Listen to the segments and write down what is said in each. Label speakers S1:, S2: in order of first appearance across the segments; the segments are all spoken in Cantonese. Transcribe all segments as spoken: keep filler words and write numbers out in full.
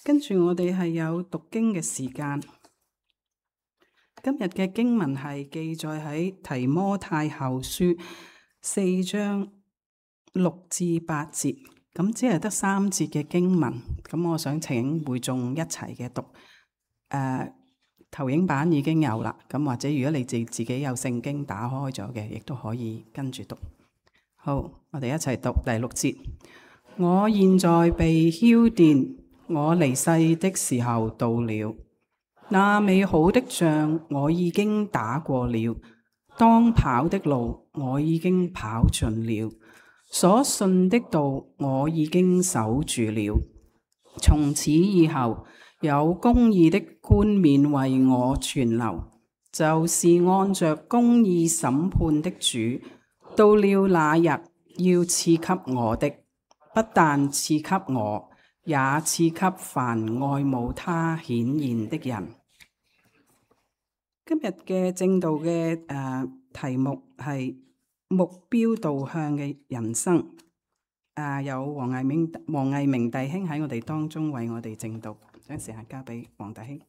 S1: 跟住我哋係有讀經嘅時間。今日嘅經文係記載喺提摩太後書四章六至八節，咁只係得三節嘅經文。咁我想請會眾一齊嘅讀。誒、呃，投影版已經有啦，咁或者如果你自自己有聖經打開咗嘅，亦都可以跟住讀。好，我哋一齊讀第六節。我現在被澆奠，我離世的時候到了。那美好的仗我已經打過了，當跑的路我已經跑盡了，所信的道我已經守住了。從此以後，有公義的冠冕為我存留，就是按着公義審判的主，到了那日要賜給我的，不但賜給我，也賜給凡愛慕他顯現的人。今日嘅正道嘅誒、呃、題目係目標導向嘅人生。誒、呃、有黃毅明黃毅明弟兄喺我哋當中為我哋正道，將時間交俾黃弟兄。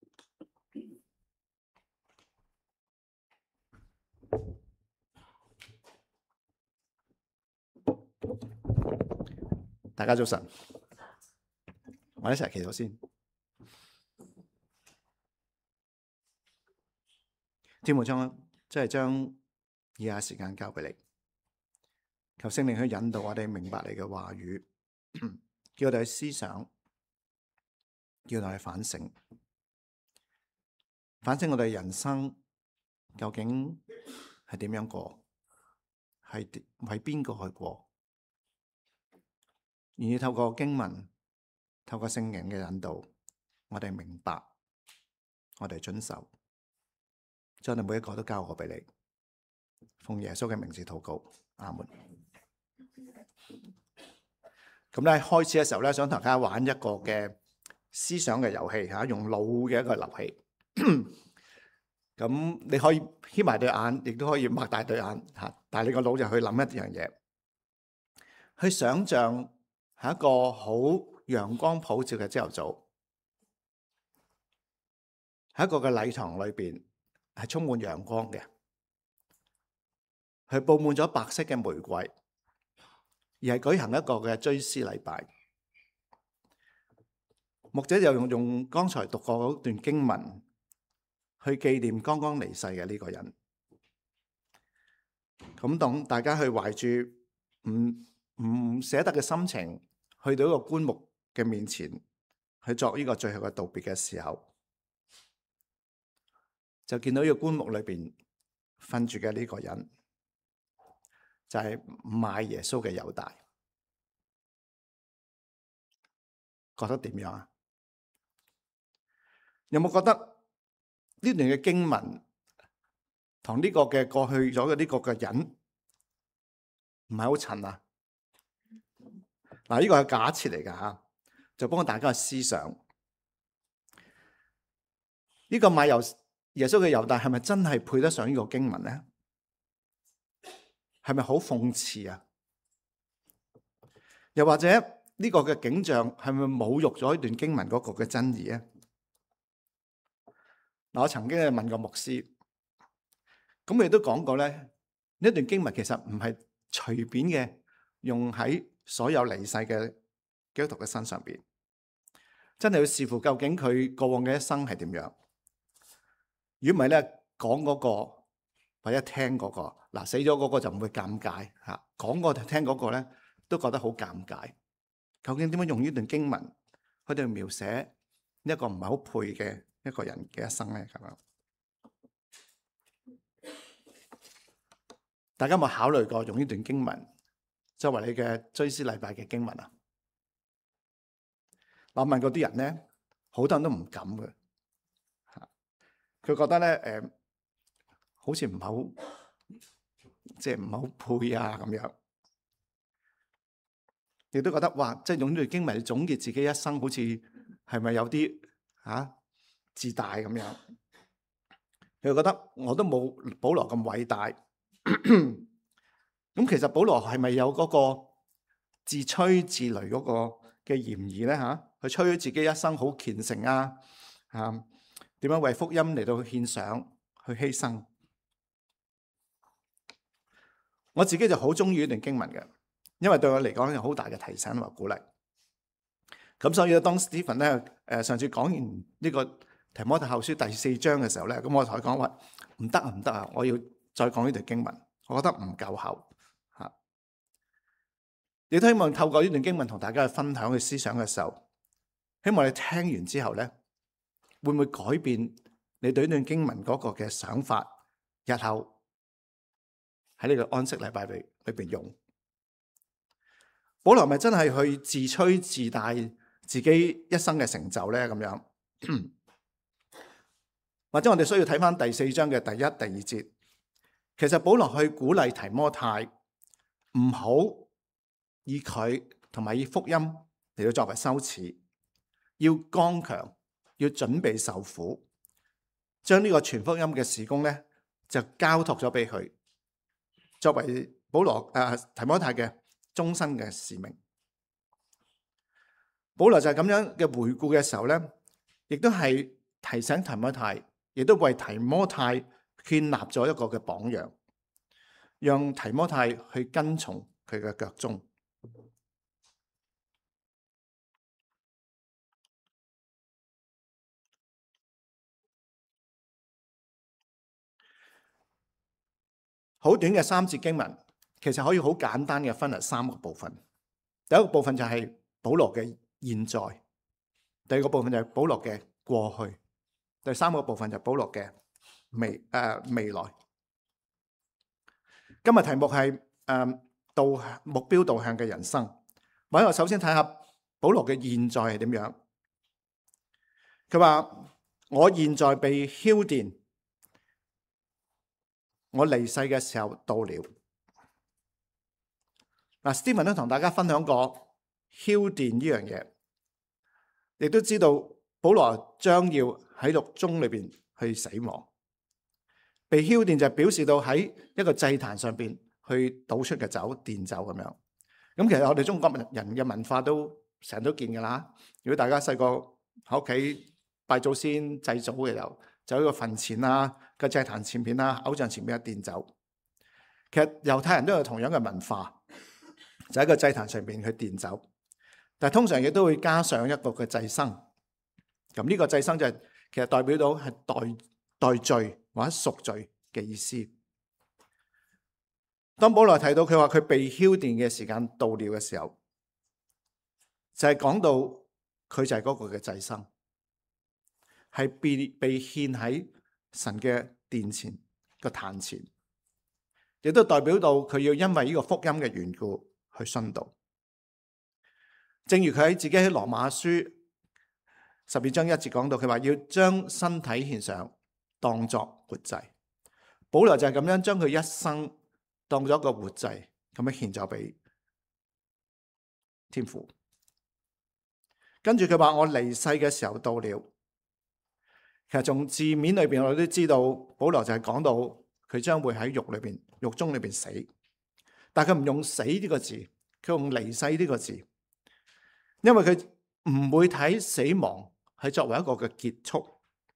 S2: 大家早晨，我哋一齊祈禱先。天父將即係將以下時間交俾你，求聖靈去引導我哋明白你嘅話語，叫我哋去思想，叫我哋去反省，反省我哋人生究竟係點樣過，係為邊個去過。願意透過經文，透過聖靈嘅引導，我哋明白，我哋遵守，將我哋每一個都交我俾你，奉耶穌嘅名字禱告，阿門。咁咧開始嘅時候咧，想同大家玩一個嘅思想嘅遊戲吓，用腦嘅一個遊戲。咁你可以掀埋對眼，亦都可以擘大對眼吓，但係你個腦就去諗一樣嘢，去想象。係一個好陽光普照嘅朝頭早，喺一個嘅禮堂裏邊係充滿陽光嘅，係佈滿咗白色嘅玫瑰，而係舉行一個嘅追思禮拜。牧者就用用剛才讀過嗰段經文去紀念剛剛離世嘅呢個人。咁當大家去懷住唔唔捨得嘅心情，去到一個棺木嘅面前，去作呢個最後嘅道別嘅時候，就見到呢個棺木裏邊瞓住嘅呢個人，就係賣耶穌嘅猶大。覺得點樣啊？有冇覺得呢段嘅經文同呢個嘅過去咗嘅呢個嘅人唔係好襯啊？嗱，呢個係假設嚟㗎嚇，就幫大家去思想呢個賣猶耶穌嘅猶大係咪真係配得上呢個經文咧？係咪好諷刺啊？又或者呢個嘅景象係咪侮辱咗呢段經文嗰個嘅真義咧？嗱，我曾經係問過牧師，咁佢亦都講過咧，呢段經文其實唔係隨便嘅用喺所有離世嘅基督徒嘅身上邊，真係要視乎究竟佢過往嘅一生係點樣。如果唔係咧，講嗰個或者聽嗰個，嗱，死咗嗰個就唔會尷尬吓，講個聽嗰個咧都覺得好尷尬。究竟點樣用呢段經文去到描寫一個唔係好配嘅一個人嘅一生咧？咁樣，大家有冇考慮過用呢段經文作為你嘅追思禮拜嘅經文啊？我問過啲人咧，好多人都唔敢嘅，佢覺得咧，誒、呃，好似唔係好，即係唔係好配啊咁樣，亦都覺得哇，即係用呢段經文嚟總結自己一生，好似係咪有啲吓、啊、自大咁樣？佢覺得我都冇保羅咁偉大。咁其實保羅係咪有嗰個自吹自擂嗰個嘅嫌疑咧？吓， 去吹自己一生好虔誠啊，啊點樣為福音嚟到獻上去犧牲。我自己就好中意呢段經文嘅，因為對我嚟講有好大嘅提醒同埋鼓勵。咁所以當 Stephen 咧誒上次講完呢個提摩太後書第四章嘅時候咧，咁我同佢講話唔得啊唔得啊，我要再講呢段經文，我覺得唔夠厚嚇。亦都希望透過呢段經文同大家去分享嘅思想嘅時候，希望你聽完之後咧，會唔會改變你對呢段經文嗰個嘅想法？日後喺呢個安息禮拜裏裏邊用，保羅咪真係去自吹自大自己一生嘅成就咧？咁樣，或者我哋需要睇翻第四章嘅第一、第二節。其實保羅去鼓勵提摩太唔好以佢同埋以福音嚟到作為羞恥，要剛強，要準備受苦，將呢個傳福音嘅事工咧就交託咗俾佢，作為保羅誒、呃、提摩太嘅終身嘅使命。保羅就係咁樣嘅回顧嘅時候咧，亦都係提醒提摩太，亦都為提摩太建立咗一個嘅榜樣，讓提摩太去跟從佢嘅腳蹤。好短嘅三節經文，其實可以好簡單嘅分為三個部分。第一個部分就係保羅嘅現在，第二個部分就係保羅嘅過去，第三個部分就係保羅嘅未誒、呃、未來。今日題目係誒導目標導向嘅人生。或者我首先睇下保羅嘅現在係點樣。佢話：我現在被澆奠，我離世嘅時候到了。嗱，Stephen 都同大家分享過澆奠呢樣嘢，亦都知道保羅將要喺獄中裏邊去死亡。被澆奠就表示到喺一個祭壇上邊去倒出嘅酒，奠酒咁樣。咁其實我哋中國人嘅文化都成日都見噶啦。如果大家細個喺屋企拜祖先祭祖嘅時候，就喺個墳前啊、個祭壇前邊啊、偶像前邊啊奠酒。其實猶太人都有同樣嘅文化，就喺個祭壇上邊去奠酒。但係通常亦都會加上一個嘅祭牲。咁呢個祭牲就係、其實代表到係代代罪或者贖罪嘅意思。當保羅提到佢話佢被澆奠嘅時間到了嘅時候，就係、是、講到佢就係嗰個嘅祭牲，係被被獻喺神嘅殿前個壇前，亦都代表到佢要因為呢個福音嘅緣故去殉道。正如佢喺自己喺羅馬書十二章一節講到，佢話要將身體獻上當作活祭。保羅就係咁樣將佢一生當咗一個活祭，咁樣獻咗俾天父。跟住佢話我離世嘅時候到了。其實從字面裏邊我哋都知道，保羅就係講到佢將會喺獄裏邊、獄中裏邊死。但係佢唔用死呢個字，佢用離世呢個字，因為佢唔會睇死亡係作為一個嘅結束。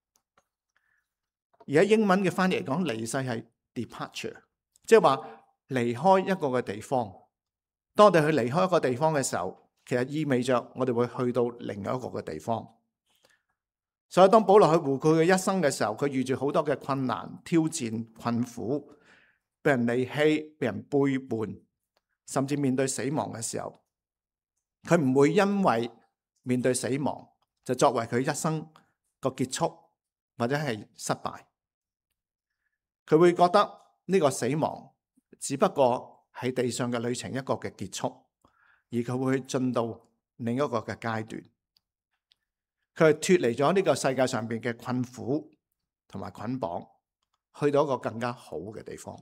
S2: 而喺英文嘅翻譯嚟講，離世係 departure， 即係話離開一個嘅地方。當我哋去離開一個地方嘅時候，其實意味着我哋會去到另外一個嘅地方。所以當保羅去回顧佢嘅一生嘅時候，佢遇住好多嘅困難、挑戰、困苦，被人離棄、被人背叛，甚至面對死亡嘅時候，佢唔會因為面對死亡就作為佢一生個結束或者係失敗。佢會覺得呢個死亡只不過喺地上嘅旅程一個嘅結束，而佢會進到另一個嘅階段。佢係脫離咗呢個世界上邊嘅困苦同埋捆綁，去到一個更加好嘅地方。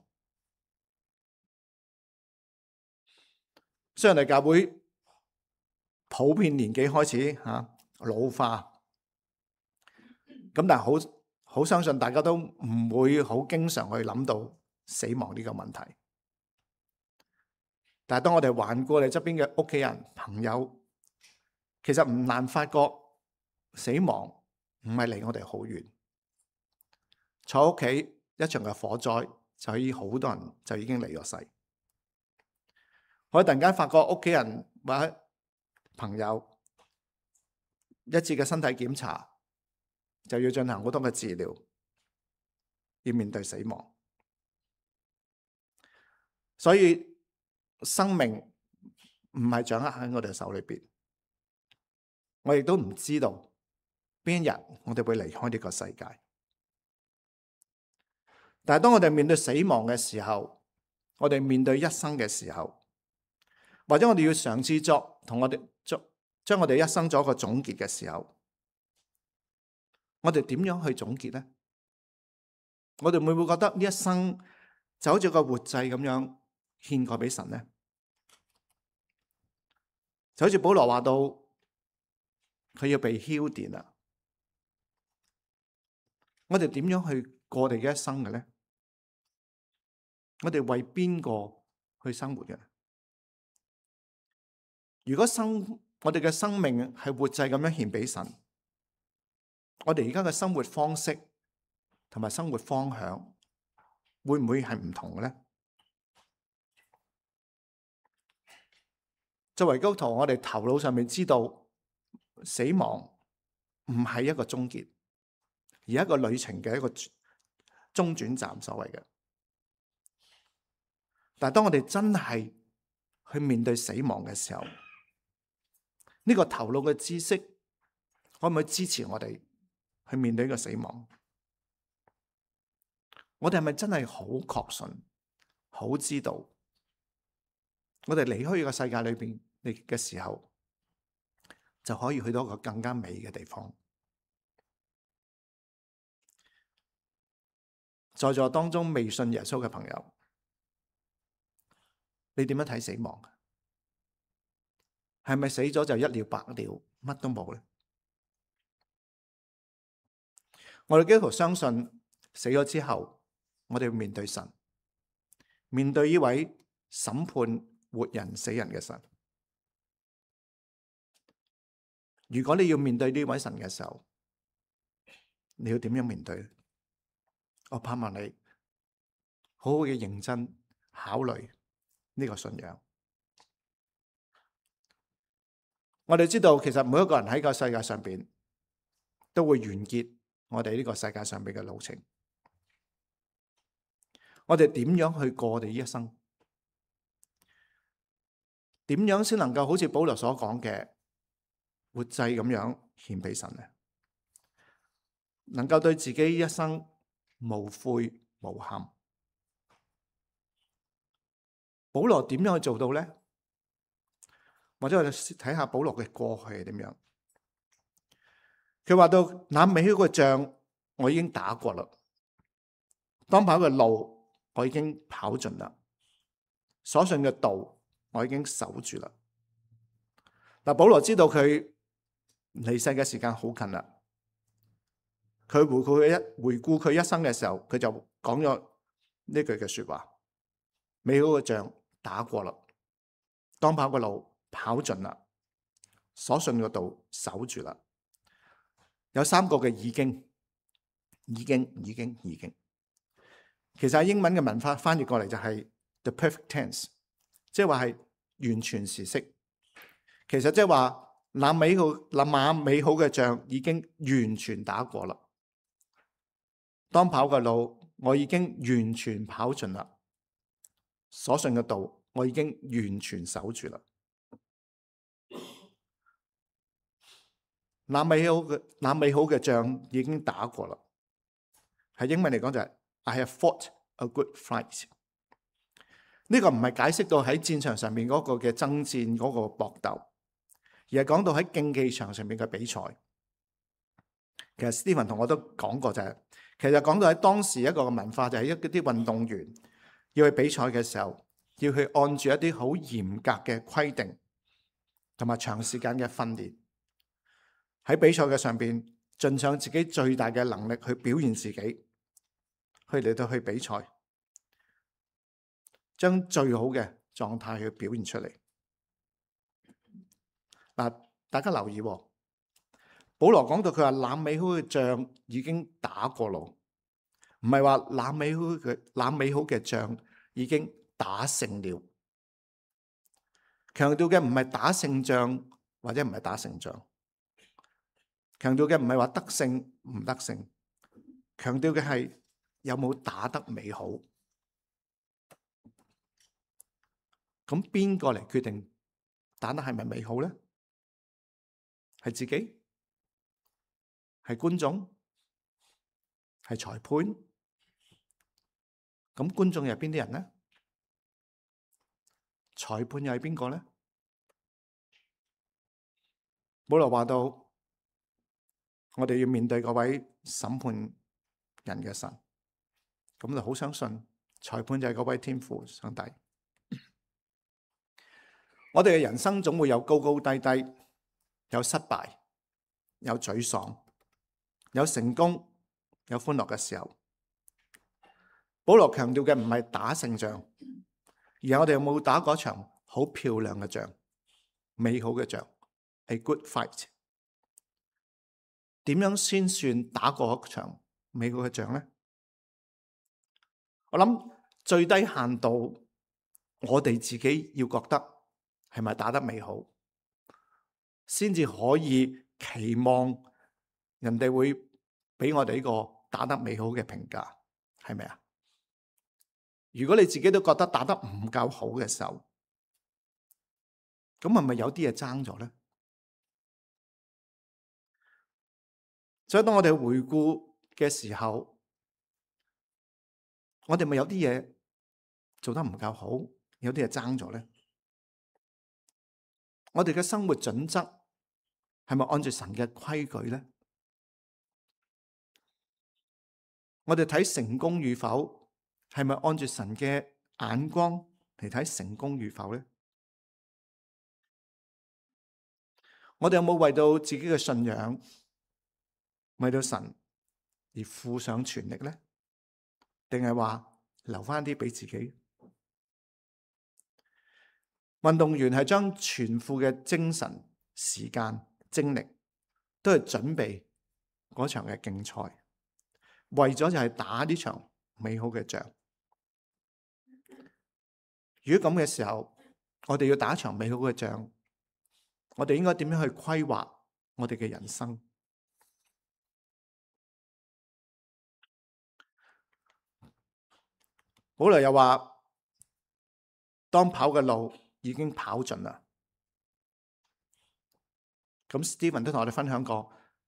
S2: 雖然係教會普遍年紀開始吓老化，咁但係好好相信大家都唔會好經常去諗到死亡呢個問題。但係當我哋環顧我哋側邊嘅屋企人、朋友， 其實唔難發覺死亡唔係離我哋好遠。坐屋企一場嘅火災，就已好多人就已經離咗世。我突然間發覺屋企人或者朋友一次嘅身體檢查，就要進行好多嘅治療，要面對死亡。所以生命唔係掌握喺我哋手裏邊，我亦都唔知道邊一日我哋會離開呢個世界。但係當我哋面對死亡嘅時候，我哋面對一生嘅時候，或者我哋要嘗試作同我哋作將我哋一生做一個總結嘅時候，我哋點樣去總結呢？我哋會唔會覺得呢一生就好似個活祭咁樣獻過俾神呢？就好似保羅話到，佢要被澆奠啊！我哋點樣去過我哋嘅一生嘅呢？我哋為邊個去生活嘅？如果生我哋嘅生命係活祭咁樣獻俾神，我哋而家嘅生活方式同埋生活方向會唔會係唔同嘅呢？作為基督徒，我哋頭腦上面知道死亡唔係一個終結，而係一個旅程嘅一個中轉站，所謂嘅。但係當我哋真係去面對死亡嘅時候，呢個頭腦嘅知識可唔可以支持我哋去面對呢個死亡？我哋係咪真係好確信、好知道，我哋離開呢個世界裏邊嘅時候，就可以去到一個更加美嘅地方？在座當中未信耶穌嘅朋友，你點樣睇死亡？係咪死咗就一了百了，乜都冇咧？我哋基督徒相信死咗之後，我哋要面對神，面對呢位審判活人死人嘅神。如果你要面對呢位神嘅時候，你要點樣面對？我盼望你好好嘅認真考慮呢個信仰。我哋知道，其實每一個人喺個世界上邊都會完結我哋呢個世界上邊嘅路程。我哋點樣去過我哋呢一生？點樣先能夠好似保羅所講嘅活祭咁樣獻俾神呢？能夠對自己一生無悔無憾。保羅點樣去做到呢？或者我哋睇下保羅嘅過去係點樣。佢話到，那美好嘅仗我已經打過啦，當跑嘅路我已經跑盡啦，所信嘅道我已經守住啦。嗱，保羅知道佢離世嘅時間好近啦。佢回顧佢一回顧佢一生嘅時候，佢就講咗呢句嘅說話：美好嘅仗打過啦，當跑嘅路跑盡啦，所信嘅道守住啦。有三個嘅已經，已經，已經，已經。其實喺英文嘅文法翻譯過嚟就係 the perfect tense， 即係話係完全時式。其實即係話那美好、那美好嘅仗已經完全打過啦。當跑嘅路我已經完全跑盡啦，所信嘅道我已經完全守住啦。那美好嘅那美好嘅仗已經打過啦。喺英文嚟講就係 I have fought a good fight。呢個唔係解釋到喺戰場上面嗰個嘅爭戰嗰個搏鬥，而係講到喺競技場上面嘅比賽。其實 Stephen 同我都講過就係，其實講到喺當時一個嘅文化就係一啲運動員要去比賽嘅時候，要去按住一啲好嚴格嘅規定同埋長時間嘅訓練，喺比賽嘅上邊盡上自己最大嘅能力去表現自己，去嚟到去比賽，將最好嘅狀態去表現出嚟。嗱， 大家留意喎，保羅講到佢話那美好嘅仗已經打過咯，唔係話那美好嘅那美好嘅仗已經打勝了。強調嘅唔係打勝仗或者唔係打勝仗，強調嘅唔係話得勝唔得勝，強調嘅係有冇打得美好。咁邊個嚟決定打得係咪美好咧？係自己？係觀眾？係裁判？咁觀眾又係邊啲人咧？裁判又係邊個咧？保羅話到，我哋要面對嗰位審判人嘅神，咁就好相信裁判就係嗰位天父上帝。我哋嘅人生總會有高高低低，有失敗，有沮喪，有成功，有歡樂嘅時候。保羅強調嘅唔係打勝仗，而係我哋有冇打嗰場好漂亮嘅仗，美好嘅仗，係 good fight。點樣先算打過一場美好嘅仗呢？我諗最低限度，我哋自己要覺得係咪打得美好，先至可以期望人哋會俾我哋呢個打得美好嘅評價，係咪啊？如果你自己都覺得打得唔夠好嘅時候，咁係咪有啲嘢爭咗咧？所以當我哋回顧嘅時候，我哋咪有啲嘢做得唔夠好，有啲嘢爭咗咧？我哋嘅生活準則係咪按住神嘅規矩咧？我哋睇成功與否，係咪按住神嘅眼光嚟睇成功與否咧？我哋有冇為到自己嘅信仰，為到神而付上全力咧？定係話留翻啲俾自己？運動員係將全副嘅精神、時間、精力都係準備嗰場嘅競賽，為咗就係打呢場美好嘅仗。如果咁嘅時候，我哋要打一場美好嘅仗，我哋應該點樣去規劃我哋嘅人生？保羅又話：當跑嘅路已經跑盡啦。咁 Stephen 都同我哋分享過，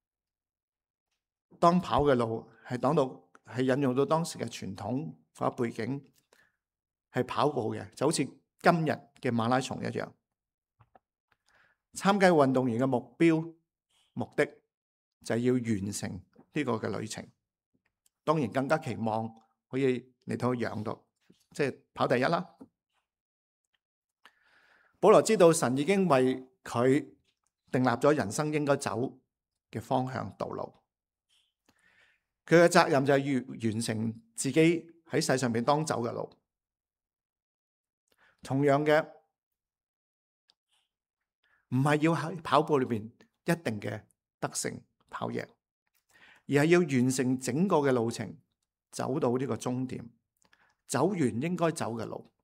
S2: 當跑嘅路係講到係引用到當時嘅傳統嗰個背景，係跑步嘅，就好似今日嘅馬拉松一樣。參加運動員嘅目標目的就係要完成呢個嘅旅程。當然更加期望可以嚟到贏到，即係跑第一啦。保羅知道神已經為佢訂立咗人生應該走嘅方向道路，佢嘅責任就係要完成自己喺世上邊當走嘅路。同樣嘅，唔係要喺跑步裏邊一定嘅得勝跑贏，而係要完成整個嘅路程，走到呢個終點，走完應該走嘅路。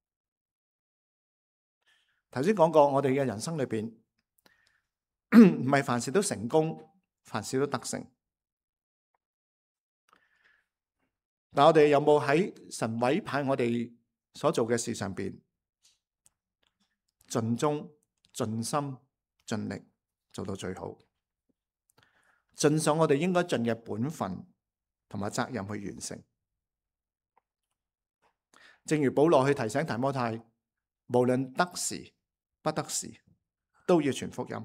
S2: 頭先講過，我哋嘅人生裏邊唔係凡事都成功，凡事都得勝。但我哋有冇喺神委派我哋所做嘅事上邊，盡忠、盡心、盡力做到最好，盡上我哋應該盡嘅本分同埋責任去完成？正如保羅去提醒提摩太，無論得時不得時，都要傳福音。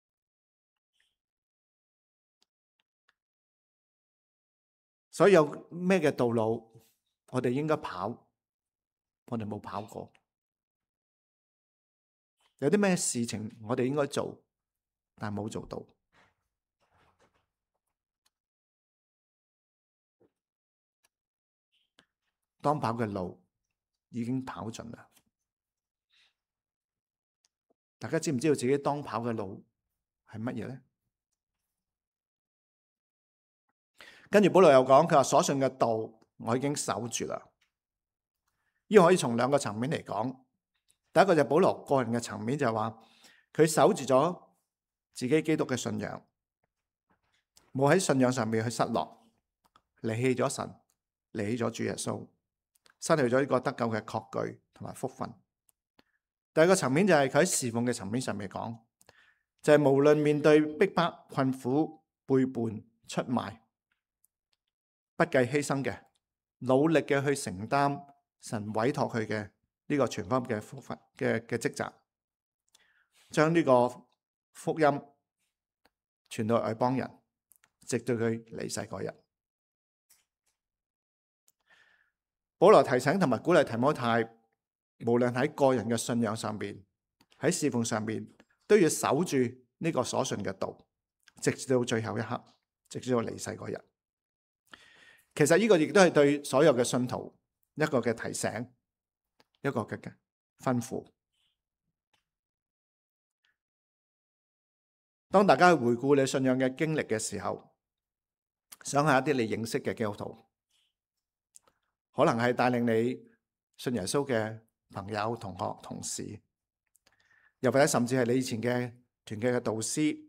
S2: 所以有咩嘅道路，我哋應該跑，我哋冇跑過；有啲咩事情我哋應該做，但係冇做到。當跑嘅路已經跑盡啦。大家知唔知道自己當跑嘅路係乜嘢呢？跟住保羅又講，佢話所信嘅道我已經守住啦。呢個可以從兩個層面嚟講。第一個就係保羅個人嘅層面，就係話佢守住咗自己基督嘅信仰，冇喺信仰上面去失落，離棄咗神，離棄咗主耶穌，失去咗呢個得救嘅確據同埋福分。第二個層面就係佢喺侍奉嘅層面上面講，就係、是、無論面對逼迫、困苦、背叛、出賣，不計犧牲嘅，努力嘅去承擔神委託佢嘅呢個傳福音嘅福分嘅嘅職責，將呢個福音傳到外邦人，直到佢離世嗰日。保羅提醒同埋鼓勵提摩太，無論喺個人嘅信仰上邊，喺侍奉上邊，都要守住呢個所信嘅道，直至到最後一刻，直至到離世嗰日。其實呢個亦都係對所有嘅信徒一個嘅提醒，一個嘅嘅吩咐。當大家去回顧你信仰嘅經歷嘅時候，想下一啲你認識嘅基督徒，可能係帶領你信耶穌嘅朋友、同學、同事，又或者甚至係你以前嘅團契嘅導師，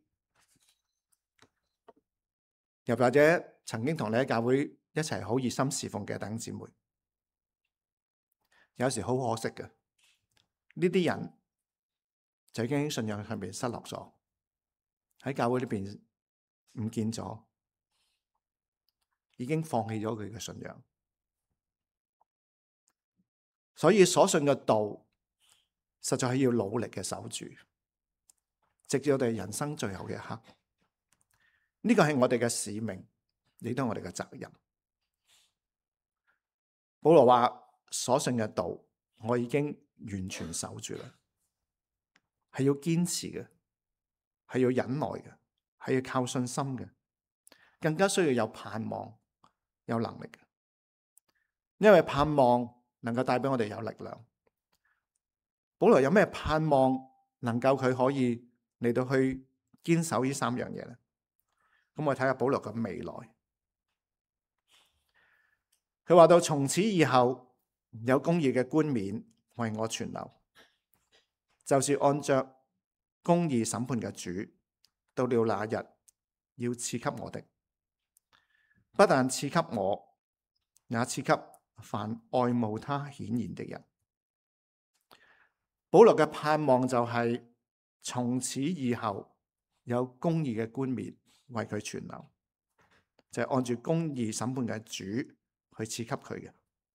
S2: 又或者曾經同你喺教會一齊好熱心侍奉嘅弟兄姊妹。有時好可惜嘅，呢啲人就已經喺信仰上面失落咗，喺教會呢邊唔見咗，已經放棄咗佢嘅信仰。所以所信嘅道，實在係要努力嘅守住，直至我哋人生最後嘅一刻。呢個係我哋嘅使命，亦都係我哋嘅責任。保羅話：所信嘅道，我已經完全守住啦，係要堅持嘅，係要忍耐嘅，係要靠信心嘅，更加需要有盼望、有能力嘅。因為盼望能夠帶俾我哋有力量。保羅有咩盼望能夠佢可以嚟到去堅守呢三樣嘢咧？咁我睇下保羅嘅未來。佢話到從此以後有公義嘅冠冕為我存留，就是按着公義審判嘅主，到了那日要賜給我的，不但賜給我，也賜給凡愛慕他顯現的人。保羅嘅盼望就係從此以後有公義嘅冠冕為佢存留，就係、是、按住公義審判嘅主去賜給佢嘅。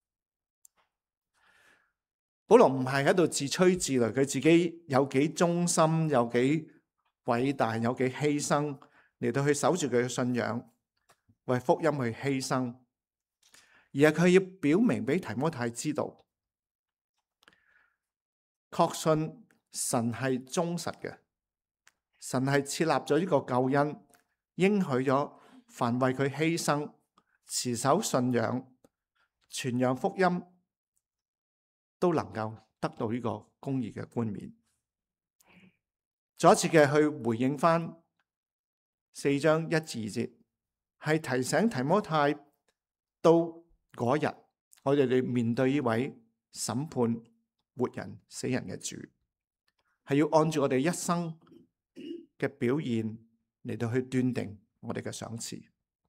S2: 保羅唔係喺度自吹自擂，佢自己有幾忠心，有幾偉大，有幾犧牲嚟到去守住佢嘅信仰，為福音去犧牲，而係佢要表明俾提摩太知道，確信神係忠實嘅，神係設立咗呢個救恩，應許咗凡為佢犧牲、持守信仰、傳揚福音，都能夠得到呢個公義嘅冠冕。再一次嘅去回應翻四章一至二節，係提醒提摩太到嗰日，我哋哋面對呢位審判活人死人嘅主，係要按住我哋一生嘅表現嚟到去斷定我哋嘅賞賜。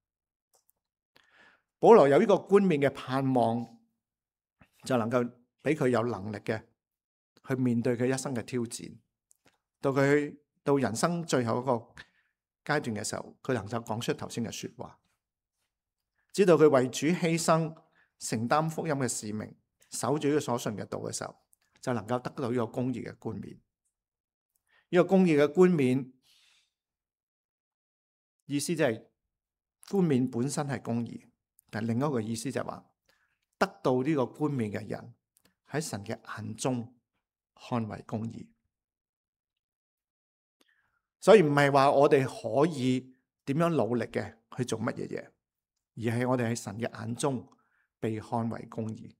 S2: 保羅有呢個冠冕嘅盼望，就能夠俾佢有能力嘅去面對佢一生嘅挑戰。到佢到人生最後一個階段嘅時候，佢能夠講出頭先嘅說話，知道佢為主犧牲、承擔福音嘅使命、守住呢個所信嘅道嘅時候，就能夠得到呢個公義嘅冠冕。呢個公義嘅冠冕意思就係冠冕本身係公義，但另一個意思就係話得到呢個冠冕嘅人喺神嘅眼中看為公義。所以唔係話我哋可以點樣努力嘅去做乜嘢嘢，而係我哋喺神嘅眼中被看為公義。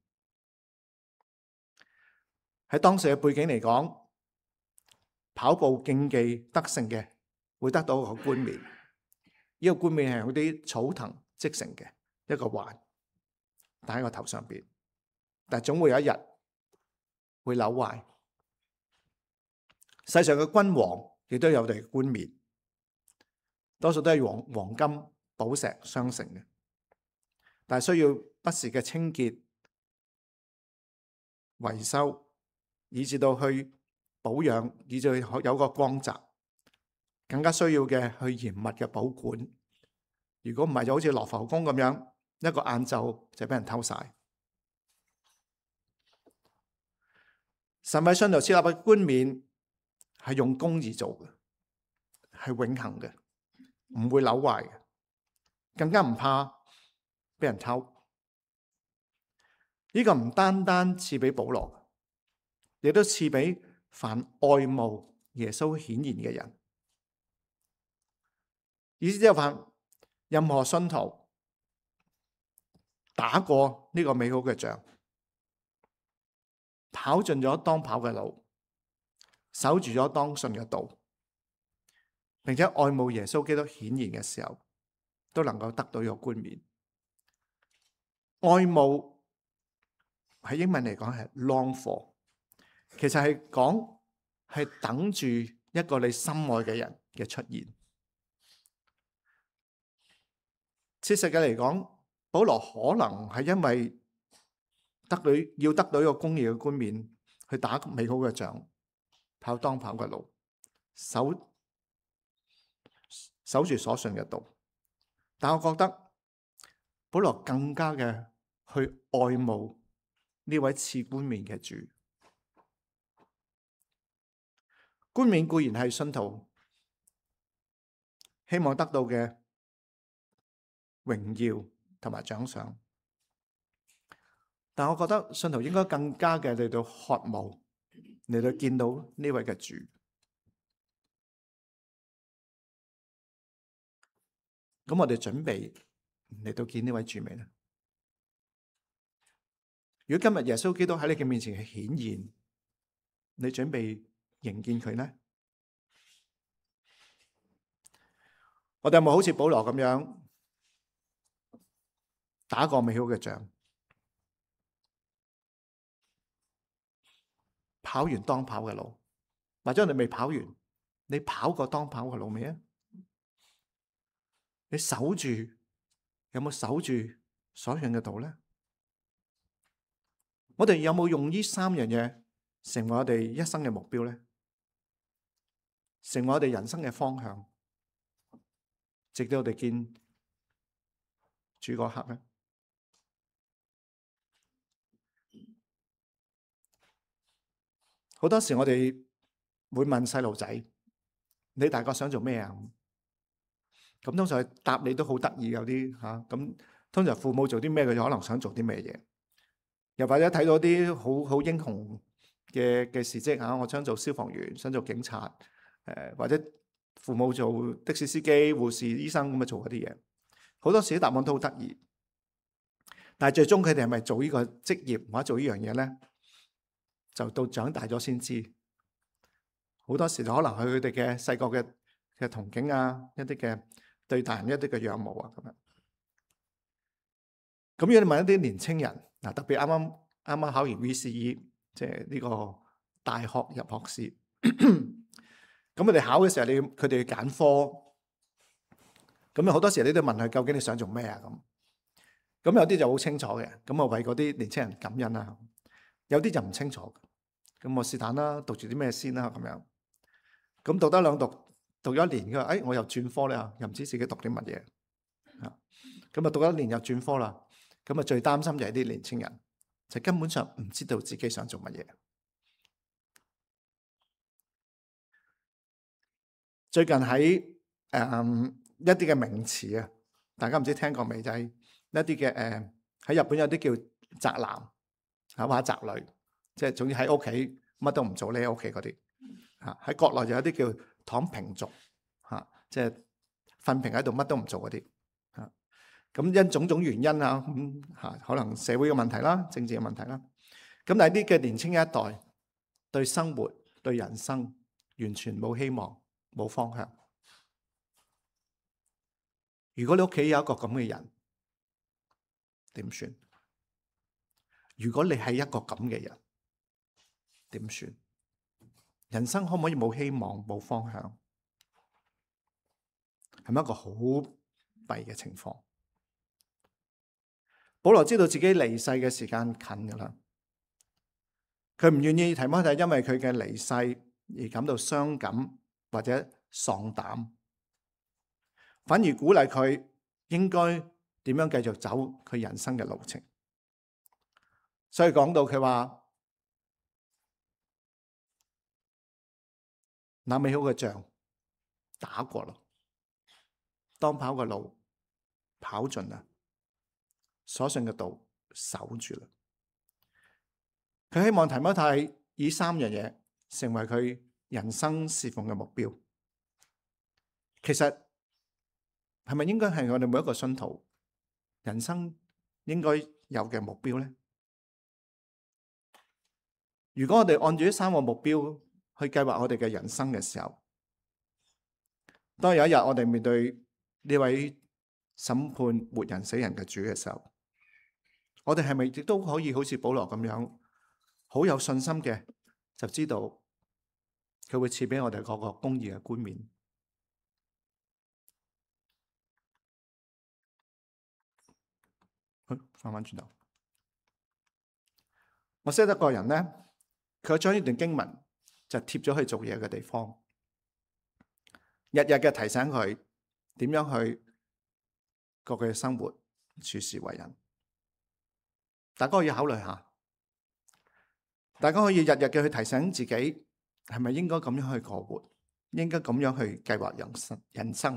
S2: 喺當時嘅背景嚟講，跑步競技得勝嘅會得到一個冠冕。呢、這個冠冕係嗰啲草藤織成嘅一個環，戴喺個頭上邊。但係總會有一日會朽壞。世上嘅君王亦都有哋冠冕，多數都係黃黃金、寶石相成嘅，但係需要不時嘅清潔、維修，以至到去保養，以至去有個光澤。更加需要嘅去嚴密嘅保管。如果唔係，就好似羅浮宮咁樣，一個晏晝就俾人偷晒。神為信徒設立嘅冠冕係用公義做嘅，係永恆嘅，唔會朽壞嘅，更加唔怕俾人偷。呢、這個唔單單賜俾保羅，亦都賜俾凡愛慕耶穌顯現嘅人。意思即係話，任何信徒打過呢個美好嘅仗，跑盡咗當跑嘅路，守住咗當信嘅道，並且愛慕耶穌基督顯現嘅時候，都能夠得到呢個冠冕。愛慕喺英文嚟講係 long for， 其實係講係等住一個你心愛嘅人嘅出現。切實嘅嚟講，保羅可能係因為得到要得到一個公義嘅冠冕，去打美好嘅仗，跑當跑嘅路，守守住所信嘅道。但我覺得保羅更加嘅去愛慕呢位賜冠冕嘅主。冠冕固然係信徒希望得到嘅榮耀同埋獎賞，但我覺得信徒應該更加嘅嚟到渴慕，嚟到見到呢位嘅主。咁我哋準備嚟到見呢位主未呢？如果今日耶穌基督喺你嘅面前係顯現，你準備迎見佢呢？我哋有冇好似保羅咁樣打過美好嘅仗，跑完當跑嘅路？或者你未跑完，你跑過當跑嘅路未啊？你守住，有冇守住所信嘅道咧？我哋有冇用呢三樣嘢成為我哋一生嘅目標咧？成為我哋人生嘅方向，直到我哋見主嗰刻咧？好多時我哋會問細路仔：你大個想做咩啊？咁通常答你都好得意，有啲吓咁。通常父母做啲咩，佢就可能想做啲咩嘢。又或者睇到啲好好英雄嘅嘅事蹟吓，我想做消防員，想做警察，誒或者父母做的士司機、護士、醫生咁啊，做嗰啲嘢。好多時啲答案都好得意，但係最終佢哋係咪做呢個職業或者做呢樣嘢咧？就到長大咗先知。好多時就可能係佢哋嘅細個嘅嘅憧憬啊，一啲嘅對大人一啲嘅仰慕啊咁樣。咁如果你問一啲年青人嗱，特別啱啱啱啱考完 V C E， 即係呢個大學入學試，咁佢哋考嘅時候，你佢哋要揀科，咁有好多時你都問佢究竟你想做咩啊咁。咁有啲就好清楚嘅，咁啊為嗰啲年青人感恩啦。有啲就唔清楚，咁我是但啦，讀住啲咩先啦咁樣。咁讀得兩讀，讀咗一年，佢話：誒，我又轉科咧，又唔知自己讀啲乜嘢。啊，咁啊讀咗一年又轉科啦。咁啊最擔心就係啲年青人，就根本上唔知道自己想做乜嘢。最近喺誒一啲嘅名詞啊，大家唔知聽過未？就係一啲嘅誒喺日本有啲叫宅男。嚇或者宅女，即係總之喺屋企乜都唔做，匿喺屋企嗰啲嚇。喺國內就有啲叫躺平族嚇，即係瞓平喺度乜都唔做嗰啲嚇。咁因種種原因啊，咁嚇可能社會嘅問題啦、政治嘅問題啦。咁但係啲嘅年青一代對生活、對人生完全冇希望、冇方向。 如果你屋企有一個咁嘅人，點算？如果你係一個咁嘅人，點算？人生可唔可以冇希望、冇方向？係咪一個好弊嘅情況？保羅知道自己離世嘅時間近噶啦，佢唔願意提摩太因為佢嘅離世而感到傷感或者喪膽，反而鼓勵佢應該點樣繼續走佢人生嘅路程。所以講到佢話，那美好嘅仗打過咯，當跑嘅路跑盡啦，所信嘅道守住啦。佢希望提摩太以三樣嘢成為佢人生侍奉嘅目標。其實係咪應該係我哋每一個信徒人生應該有嘅目標呢？如果我哋按住呢三個目標去計劃我哋嘅人生嘅時候，當有一日我哋面對呢位審判活人死人嘅主嘅時候，我哋係咪亦都可以好似保羅咁樣好有信心嘅，就知道佢會賜俾我哋嗰個公義嘅冠冕？翻翻轉頭，我識得個人咧，佢將呢段經文就貼咗去做嘢嘅地方，日日嘅提醒佢點樣去過佢嘅生活，處事為人。大家可以考慮下，大家可以日日嘅去提醒自己，係咪應該咁樣去過活，應該咁樣去計劃人生人生。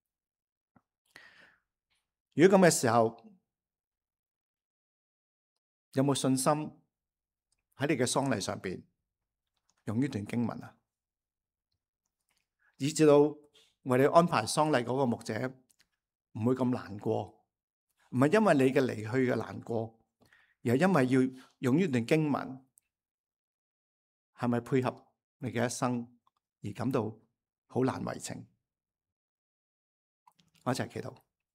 S2: 如果咁嘅時候，有冇信心喺你嘅喪禮上邊用呢段經文啊？以至到為你安排喪禮嗰個牧者唔會咁難過，唔係因為你嘅離去嘅難過，而係因為要用呢段經文，係咪配合你嘅一生而感到好難為情？我一齊祈禱。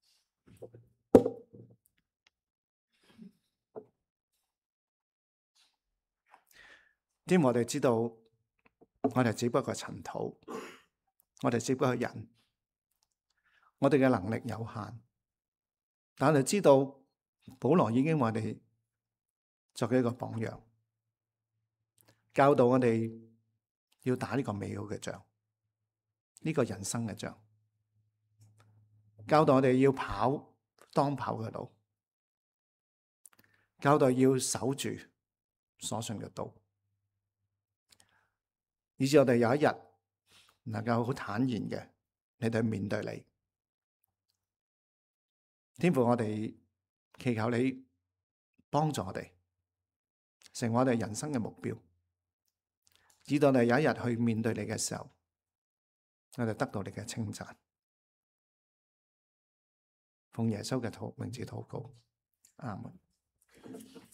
S2: 因為我哋知道，我哋只不過係塵土，我哋只不過係人，我哋嘅能力有限，但係知道保羅已經為我哋作咗一個榜樣，教導我哋要打呢個美好嘅仗，呢個人生嘅仗，教導我哋要跑當跑嘅路，教導要守住所信嘅道，以致我哋有一日能夠好坦然嘅你哋面對你。天父，我哋祈求你幫助我哋，成為我哋人生嘅目標，直到我哋有一日去面對你嘅時候，我哋得到你嘅稱讚。奉耶穌嘅名字禱告，阿門。